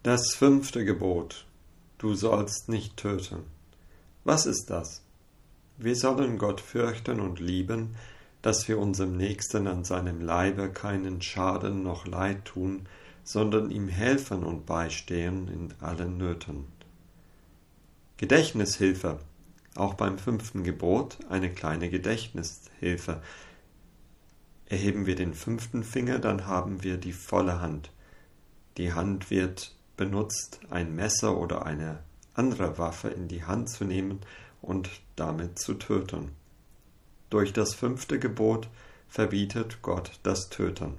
Das 5. Gebot. Du sollst nicht töten. Was ist das? Wir sollen Gott fürchten und lieben, dass wir unserem Nächsten an seinem Leibe keinen Schaden noch Leid tun, sondern ihm helfen und beistehen in allen Nöten. Gedächtnishilfe. Auch beim 5. Gebot eine kleine Gedächtnishilfe. Erheben wir den 5. Finger, dann haben wir die volle Hand. Die Hand wird benutzt, ein Messer oder eine andere Waffe in die Hand zu nehmen und damit zu töten. Durch das 5. Gebot verbietet Gott das Töten.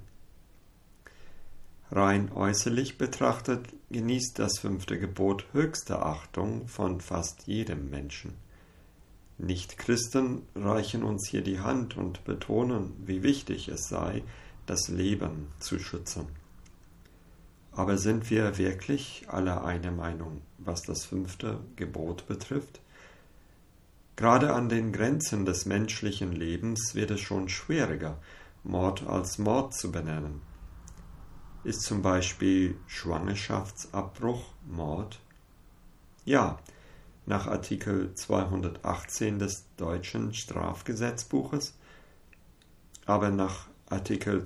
Rein äußerlich betrachtet genießt das 5. Gebot höchste Achtung von fast jedem Menschen. Nichtchristen reichen uns hier die Hand und betonen, wie wichtig es sei, das Leben zu schützen. Aber sind wir wirklich alle einer Meinung, was das 5. Gebot betrifft? Gerade an den Grenzen des menschlichen Lebens wird es schon schwieriger, Mord als Mord zu benennen. Ist zum Beispiel Schwangerschaftsabbruch Mord? Ja, nach Artikel 218 des deutschen Strafgesetzbuches, aber nach Artikel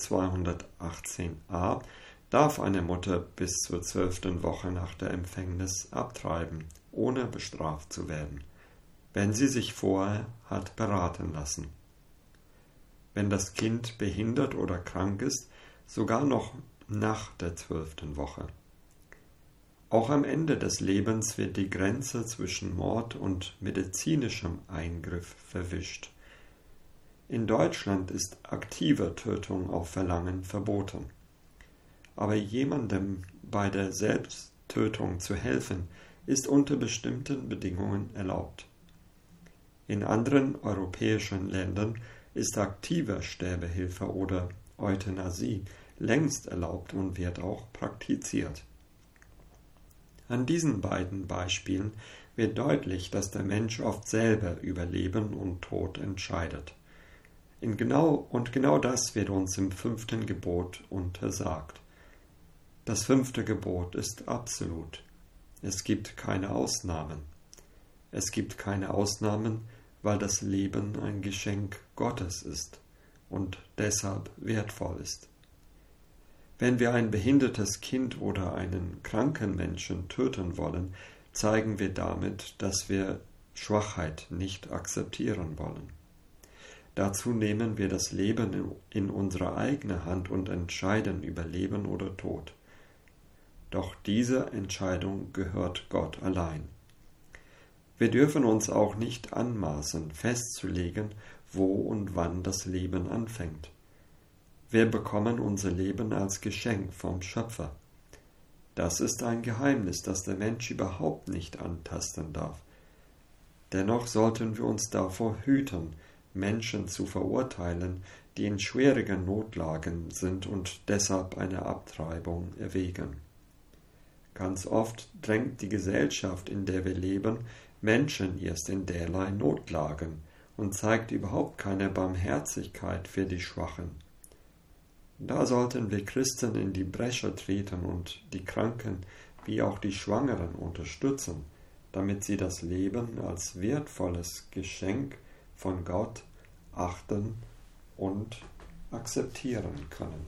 218a darf eine Mutter bis zur 12. Woche nach der Empfängnis abtreiben, ohne bestraft zu werden, wenn sie sich vorher hat beraten lassen. Wenn das Kind behindert oder krank ist, sogar noch nach der 12. Woche. Auch am Ende des Lebens wird die Grenze zwischen Mord und medizinischem Eingriff verwischt. In Deutschland ist aktive Tötung auf Verlangen verboten. Aber jemandem bei der Selbsttötung zu helfen, ist unter bestimmten Bedingungen erlaubt. In anderen europäischen Ländern ist aktive Sterbehilfe oder Euthanasie längst erlaubt und wird auch praktiziert. An diesen beiden Beispielen wird deutlich, dass der Mensch oft selber über Leben und Tod entscheidet. Genau das wird uns im 5. Gebot untersagt. Das 5. Gebot ist absolut. Es gibt keine Ausnahmen. Es gibt keine Ausnahmen, weil das Leben ein Geschenk Gottes ist und deshalb wertvoll ist. Wenn wir ein behindertes Kind oder einen kranken Menschen töten wollen, zeigen wir damit, dass wir Schwachheit nicht akzeptieren wollen. Dazu nehmen wir das Leben in unsere eigene Hand und entscheiden über Leben oder Tod. Doch diese Entscheidung gehört Gott allein. Wir dürfen uns auch nicht anmaßen, festzulegen, wo und wann das Leben anfängt. Wir bekommen unser Leben als Geschenk vom Schöpfer. Das ist ein Geheimnis, das der Mensch überhaupt nicht antasten darf. Dennoch sollten wir uns davor hüten, Menschen zu verurteilen, die in schwierigen Notlagen sind und deshalb eine Abtreibung erwägen. Ganz oft drängt die Gesellschaft, in der wir leben, Menschen erst in derlei Notlagen und zeigt überhaupt keine Barmherzigkeit für die Schwachen. Da sollten wir Christen in die Bresche treten und die Kranken wie auch die Schwangeren unterstützen, damit sie das Leben als wertvolles Geschenk von Gott achten und akzeptieren können.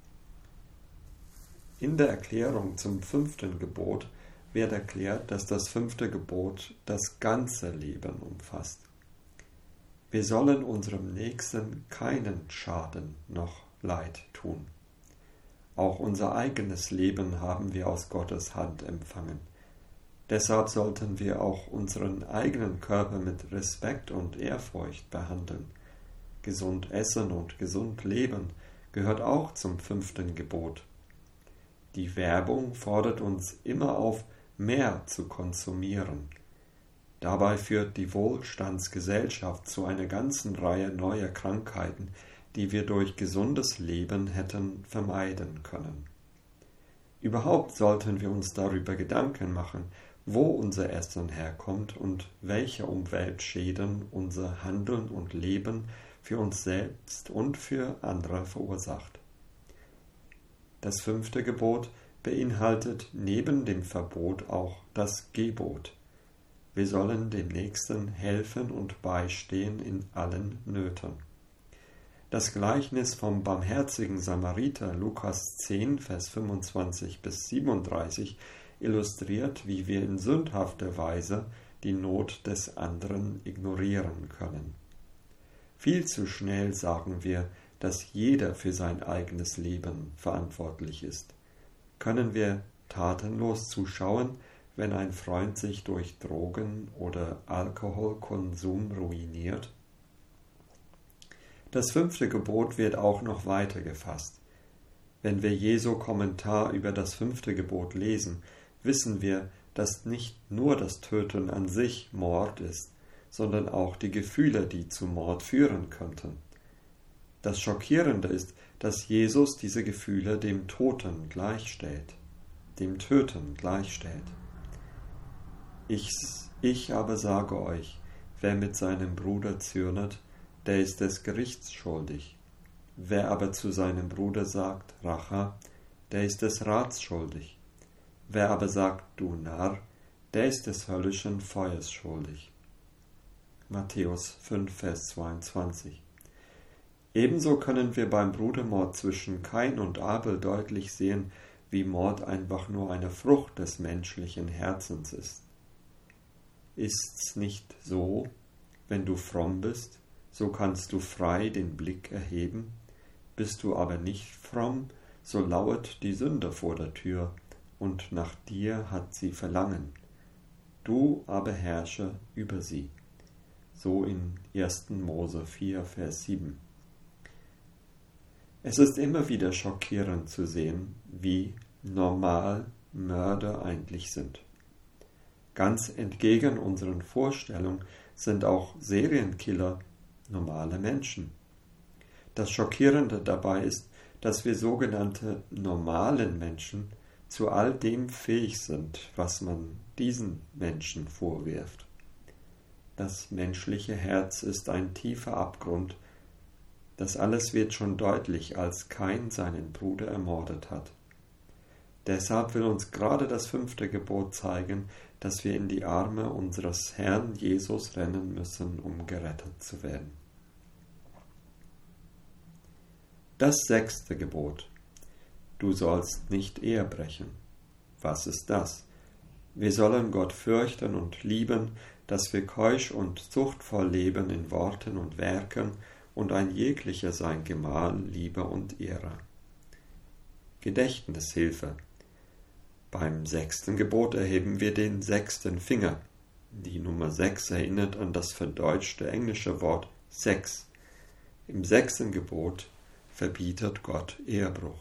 In der Erklärung zum 5. Gebot wird erklärt, dass das 5. Gebot das ganze Leben umfasst. Wir sollen unserem Nächsten keinen Schaden noch Leid tun. Auch unser eigenes Leben haben wir aus Gottes Hand empfangen. Deshalb sollten wir auch unseren eigenen Körper mit Respekt und Ehrfurcht behandeln. Gesund essen und gesund leben gehört auch zum 5. Gebot. Die Werbung fordert uns immer auf, mehr zu konsumieren. Dabei führt die Wohlstandsgesellschaft zu einer ganzen Reihe neuer Krankheiten, die wir durch gesundes Leben hätten vermeiden können. Überhaupt sollten wir uns darüber Gedanken machen, wo unser Essen herkommt und welche Umweltschäden unser Handeln und Leben für uns selbst und für andere verursacht. Das 5. Gebot beinhaltet neben dem Verbot auch das Gebot. Wir sollen dem Nächsten helfen und beistehen in allen Nöten. Das Gleichnis vom barmherzigen Samariter, Lukas 10, Vers 25 bis 37, illustriert, wie wir in sündhafter Weise die Not des anderen ignorieren können. Viel zu schnell sagen wir, dass jeder für sein eigenes Leben verantwortlich ist. Können wir tatenlos zuschauen, wenn ein Freund sich durch Drogen- oder Alkoholkonsum ruiniert? Das 5. Gebot wird auch noch weiter gefasst. Wenn wir Jesu Kommentar über das 5. Gebot lesen, wissen wir, dass nicht nur das Töten an sich Mord ist, sondern auch die Gefühle, die zu Mord führen könnten. Das Schockierende ist, dass Jesus diese Gefühle dem Toten gleichstellt, dem Töten gleichstellt. Ich aber sage euch, wer mit seinem Bruder zürnet, der ist des Gerichts schuldig. Wer aber zu seinem Bruder sagt, Racha, der ist des Rats schuldig. Wer aber sagt, du Narr, der ist des höllischen Feuers schuldig. Matthäus 5, Vers 22. Ebenso können wir beim Brudermord zwischen Kain und Abel deutlich sehen, wie Mord einfach nur eine Frucht des menschlichen Herzens ist. Ist's nicht so, wenn du fromm bist, so kannst du frei den Blick erheben? Bist du aber nicht fromm, so lauert die Sünde vor der Tür, und nach dir hat sie Verlangen. Du aber herrsche über sie. So in 1. Mose 4, Vers 7. Es ist immer wieder schockierend zu sehen, wie normal Mörder eigentlich sind. Ganz entgegen unseren Vorstellungen sind auch Serienkiller normale Menschen. Das Schockierende dabei ist, dass wir sogenannte normalen Menschen zu all dem fähig sind, was man diesen Menschen vorwirft. Das menschliche Herz ist ein tiefer Abgrund. Das alles wird schon deutlich, als Kain seinen Bruder ermordet hat. Deshalb will uns gerade das 5. Gebot zeigen, dass wir in die Arme unseres Herrn Jesus rennen müssen, um gerettet zu werden. Das 6. Gebot. Du sollst nicht Ehe brechen. Was ist das? Wir sollen Gott fürchten und lieben, dass wir keusch und zuchtvoll leben in Worten und Werken und ein jeglicher sein Gemahl liebe und ehre. Gedächtnishilfe. Beim 6. Gebot erheben wir den 6. Finger. Die Nummer 6 erinnert an das verdeutschte englische Wort Sex. Im 6. Gebot verbietet Gott Ehebruch.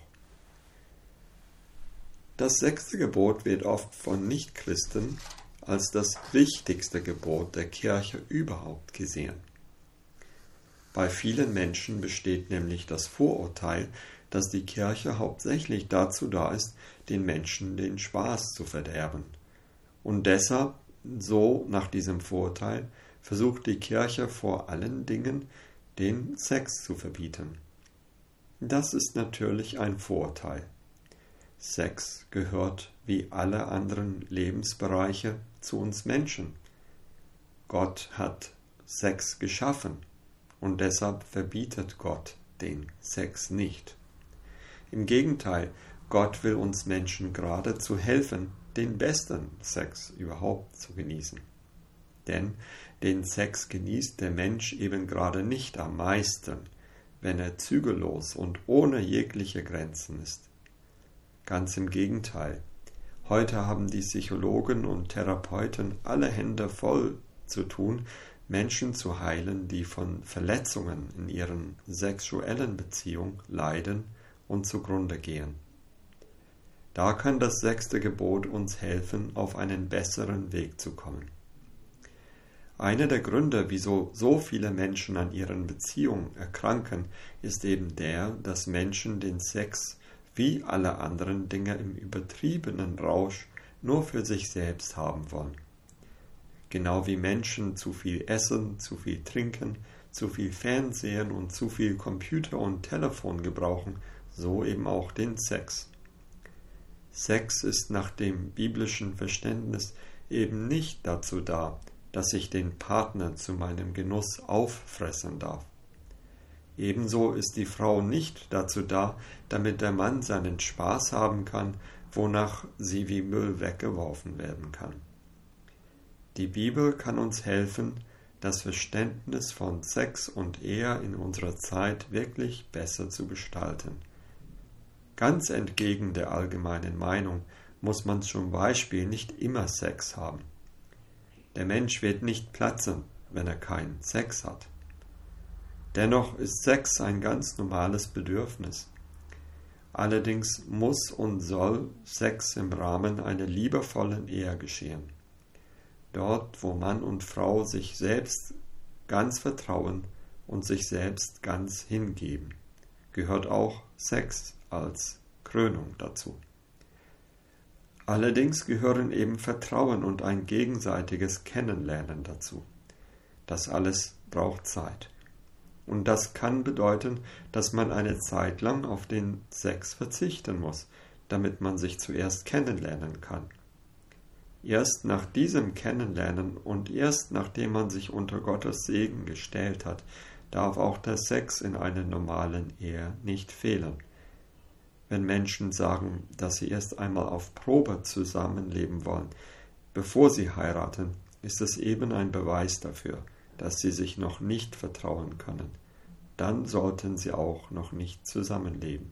Das 6. Gebot wird oft von Nichtchristen als das wichtigste Gebot der Kirche überhaupt gesehen. Bei vielen Menschen besteht nämlich das Vorurteil, dass die Kirche hauptsächlich dazu da ist, den Menschen den Spaß zu verderben. Und deshalb, so nach diesem Vorurteil, versucht die Kirche vor allen Dingen, den Sex zu verbieten. Das ist natürlich ein Vorurteil. Sex gehört wie alle anderen Lebensbereiche zu uns Menschen. Gott hat Sex geschaffen und deshalb verbietet Gott den Sex nicht. Im Gegenteil, Gott will uns Menschen geradezu helfen, den besten Sex überhaupt zu genießen. Denn den Sex genießt der Mensch eben gerade nicht am meisten, wenn er zügellos und ohne jegliche Grenzen ist. Ganz im Gegenteil. Heute haben die Psychologen und Therapeuten alle Hände voll zu tun, Menschen zu heilen, die von Verletzungen in ihren sexuellen Beziehungen leiden und zugrunde gehen. Da kann das 6. Gebot uns helfen, auf einen besseren Weg zu kommen. Einer der Gründe, wieso so viele Menschen an ihren Beziehungen erkranken, ist eben der, dass Menschen den Sex wie alle anderen Dinge im übertriebenen Rausch nur für sich selbst haben wollen. Genau wie Menschen zu viel essen, zu viel trinken, zu viel Fernsehen und zu viel Computer und Telefon gebrauchen, so eben auch den Sex. Sex ist nach dem biblischen Verständnis eben nicht dazu da, dass ich den Partner zu meinem Genuss auffressen darf. Ebenso ist die Frau nicht dazu da, damit der Mann seinen Spaß haben kann, wonach sie wie Müll weggeworfen werden kann. Die Bibel kann uns helfen, das Verständnis von Sex und Ehe in unserer Zeit wirklich besser zu gestalten. Ganz entgegen der allgemeinen Meinung muss man zum Beispiel nicht immer Sex haben. Der Mensch wird nicht platzen, wenn er keinen Sex hat. Dennoch ist Sex ein ganz normales Bedürfnis. Allerdings muss und soll Sex im Rahmen einer liebevollen Ehe geschehen. Dort, wo Mann und Frau sich selbst ganz vertrauen und sich selbst ganz hingeben, gehört auch Sex als Krönung dazu. Allerdings gehören eben Vertrauen und ein gegenseitiges Kennenlernen dazu. Das alles braucht Zeit. Und das kann bedeuten, dass man eine Zeit lang auf den Sex verzichten muss, damit man sich zuerst kennenlernen kann. Erst nach diesem Kennenlernen und erst nachdem man sich unter Gottes Segen gestellt hat, darf auch der Sex in einer normalen Ehe nicht fehlen. Wenn Menschen sagen, dass sie erst einmal auf Probe zusammenleben wollen, bevor sie heiraten, ist es eben ein Beweis dafür, dass sie sich noch nicht vertrauen können. Dann sollten sie auch noch nicht zusammenleben.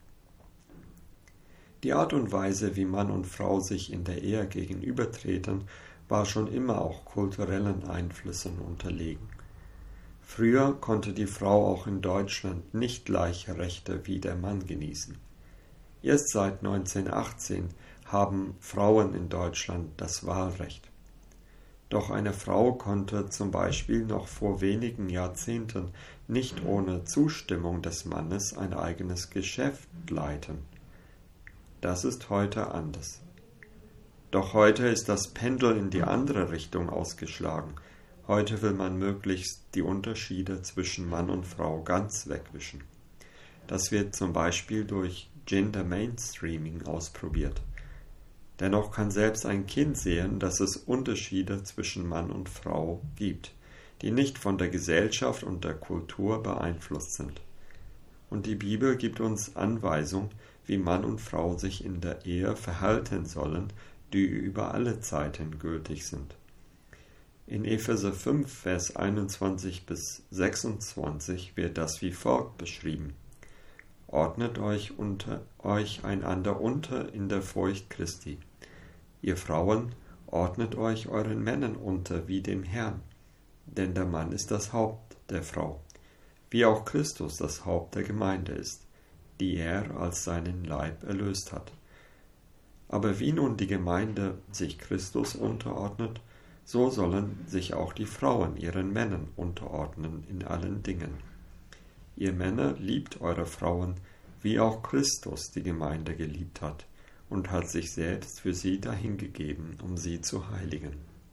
Die Art und Weise, wie Mann und Frau sich in der Ehe gegenübertreten, war schon immer auch kulturellen Einflüssen unterlegen. Früher konnte die Frau auch in Deutschland nicht gleiche Rechte wie der Mann genießen. Erst seit 1918 haben Frauen in Deutschland das Wahlrecht. Doch eine Frau konnte zum Beispiel noch vor wenigen Jahrzehnten nicht ohne Zustimmung des Mannes ein eigenes Geschäft leiten. Das ist heute anders. Doch heute ist das Pendel in die andere Richtung ausgeschlagen. Heute will man möglichst die Unterschiede zwischen Mann und Frau ganz wegwischen. Das wird zum Beispiel durch Gender Mainstreaming ausprobiert. Dennoch kann selbst ein Kind sehen, dass es Unterschiede zwischen Mann und Frau gibt, die nicht von der Gesellschaft und der Kultur beeinflusst sind. Und die Bibel gibt uns Anweisung, wie Mann und Frau sich in der Ehe verhalten sollen, die über alle Zeiten gültig sind. In Epheser 5, Vers 21 bis 26 wird das wie folgt beschrieben: Ordnet euch einander unter in der Furcht Christi. Ihr Frauen, ordnet euch euren Männern unter wie dem Herrn, denn der Mann ist das Haupt der Frau, wie auch Christus das Haupt der Gemeinde ist, die er als seinen Leib erlöst hat. Aber wie nun die Gemeinde sich Christus unterordnet, so sollen sich auch die Frauen ihren Männern unterordnen in allen Dingen. Ihr Männer, liebt eure Frauen, wie auch Christus die Gemeinde geliebt hat und hat sich selbst für sie dahingegeben, um sie zu heiligen.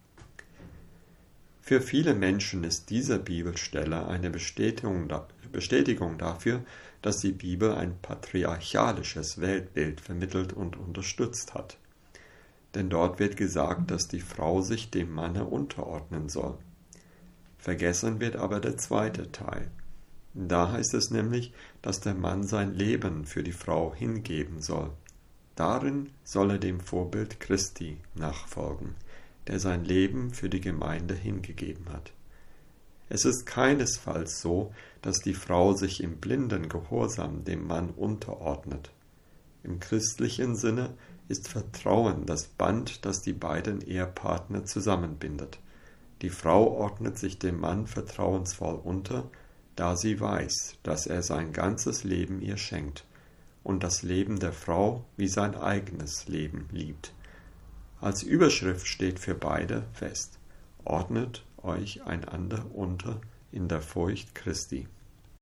Für viele Menschen ist diese Bibelstelle eine Bestätigung dafür, dass die Bibel ein patriarchalisches Weltbild vermittelt und unterstützt hat. Denn dort wird gesagt, dass die Frau sich dem Manne unterordnen soll. Vergessen wird aber der zweite Teil. Da heißt es nämlich, dass der Mann sein Leben für die Frau hingeben soll. Darin soll er dem Vorbild Christi nachfolgen, der sein Leben für die Gemeinde hingegeben hat. Es ist keinesfalls so, dass die Frau sich im blinden Gehorsam dem Mann unterordnet. Im christlichen Sinne ist Vertrauen das Band, das die beiden Ehepartner zusammenbindet. Die Frau ordnet sich dem Mann vertrauensvoll unter, da sie weiß, dass er sein ganzes Leben ihr schenkt und das Leben der Frau wie sein eigenes Leben liebt. Als Überschrift steht für beide fest: Ordnet euch einander unter in der Furcht Christi.